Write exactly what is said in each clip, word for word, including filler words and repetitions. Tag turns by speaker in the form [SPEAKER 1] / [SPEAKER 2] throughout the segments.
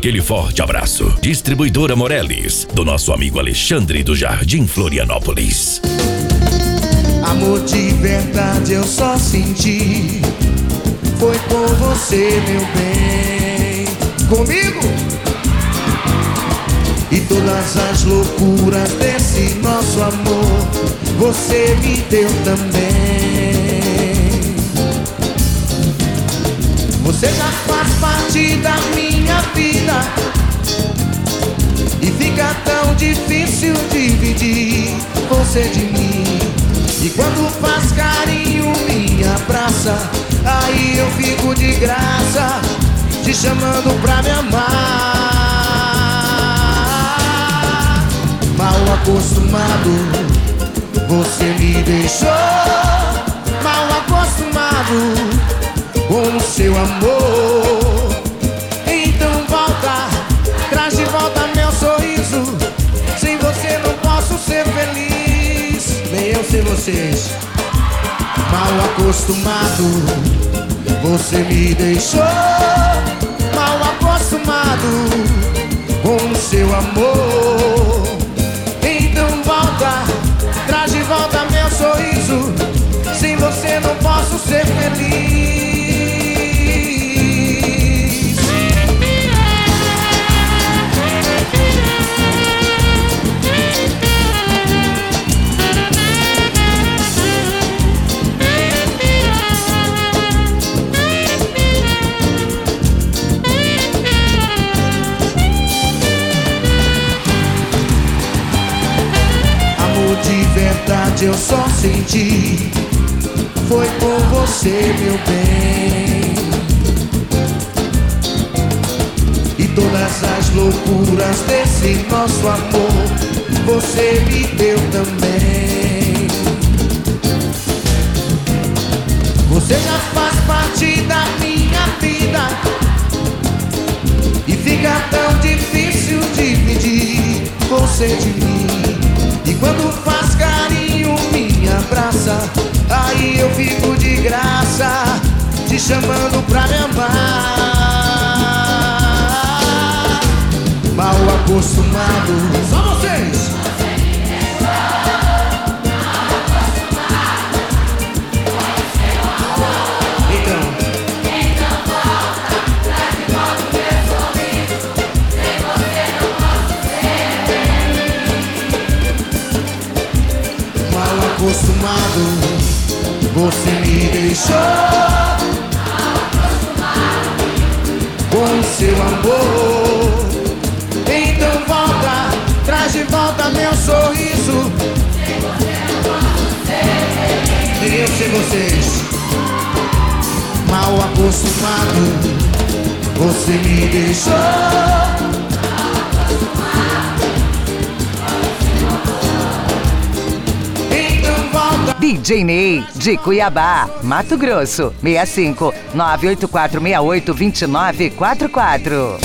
[SPEAKER 1] aquele forte abraço. Distribuidora Morelis, do nosso amigo Alexandre do Jardim Florianópolis.
[SPEAKER 2] Amor de verdade eu só senti, foi por você, meu bem. Comigo! E todas as loucuras desse nosso amor você me deu também. Você já faz parte da minha vida e fica tão difícil dividir você de mim. E quando faz carinho, me abraça, aí eu fico de graça, te chamando pra me amar. Mal acostumado, você me deixou. Mal acostumado com o seu amor. Então volta, traz de volta meu sorriso. Sem você não posso ser feliz, nem eu sem vocês. Mal acostumado, você me deixou. Mal acostumado com o seu amor. Então volta, traz de volta meu sorriso. Sem você não posso ser feliz. De verdade eu só senti, foi por você, meu bem. E todas as loucuras desse nosso amor você me deu também. Você já faz parte da minha vida e fica tão difícil dividir você de mim. E quando faz carinho, me abraça, aí eu fico de graça, te chamando pra me amar. Mal acostumado, só vocês. Então,
[SPEAKER 3] então volta, traz de volta o meu sorriso. Sem você não posso ser feliz.
[SPEAKER 2] Mal acostumado, você me deixou.
[SPEAKER 3] Mal acostumado
[SPEAKER 2] Com o seu amor. Então volta, traz de volta meu sorriso.
[SPEAKER 3] sem você não posso ser feliz.
[SPEAKER 2] Nem eu sei vocês. Mal acostumado, você me deixou.
[SPEAKER 4] D J Ney, de Cuiabá, Mato Grosso, seis cinco nove oito quatro seis oito dois nove quatro quatro.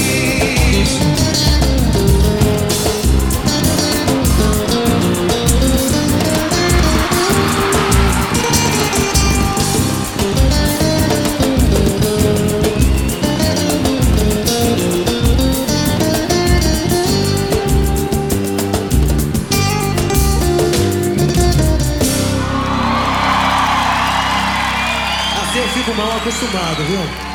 [SPEAKER 2] Eu fico mal acostumado, viu?